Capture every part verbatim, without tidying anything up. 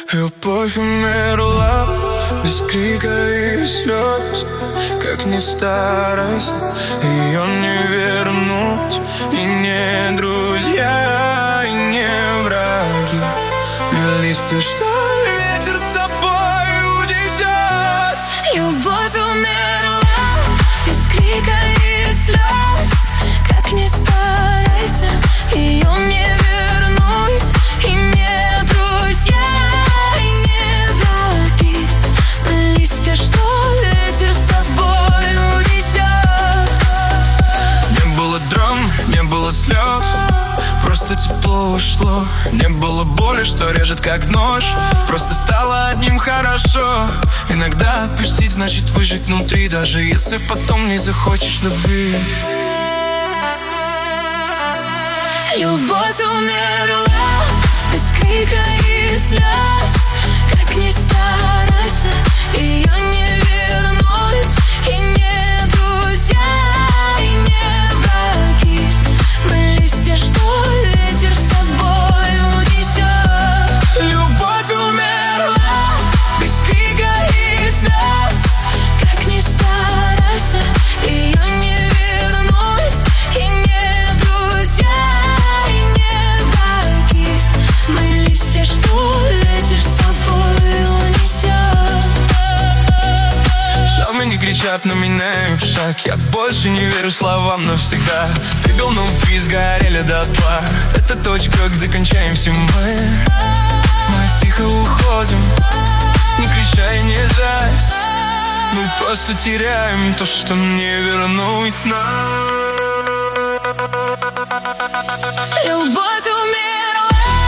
Любовь умерла без крика и слез. Как ни старайся, ее не вернуть. И не друзья, и не враги, и листья, что ветер с собой унесет. Любовь умерла без крика и слез. Как ни старайся, ее не вернуть. И не друзья, и не враги, но листья, что ветер с собой унесет. Не было драм, не было слез, просто тепло ушло. Не было боли, что режет как нож, просто стало одним хорошо. Иногда отпустить значит выжить внутри, даже если потом не захочешь любви. Любовь умерла без крика и слез. Как ни старайся, ее не вернуть. И не друзья, и не враги, мы листья, что ветер с собой унесет. Любовь умерла без крика и слез. Как ни старайся, ее не вернуть. И не друзья, и не враги, мы листья, что ветер с собой унесет. Шамы не кричат, но меняют шаг. Я больше не верю словам навсегда. Ты бил, но мы сгорели дотла. Это точка, где кончаемся мы. Мы тихо уходим, не крича и не злясь. Мы просто теряем то, что не вернуть нам. Любовь умерла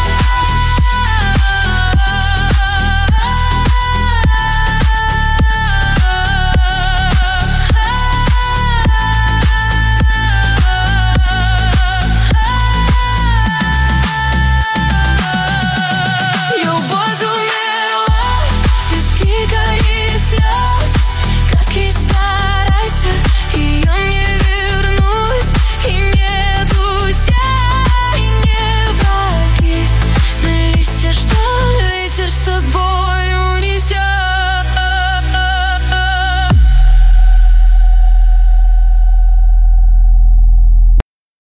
без крика и слез. Как ни старайся, ее не вернуть. И не друзья, и не враги, мы листья, что ветер с собой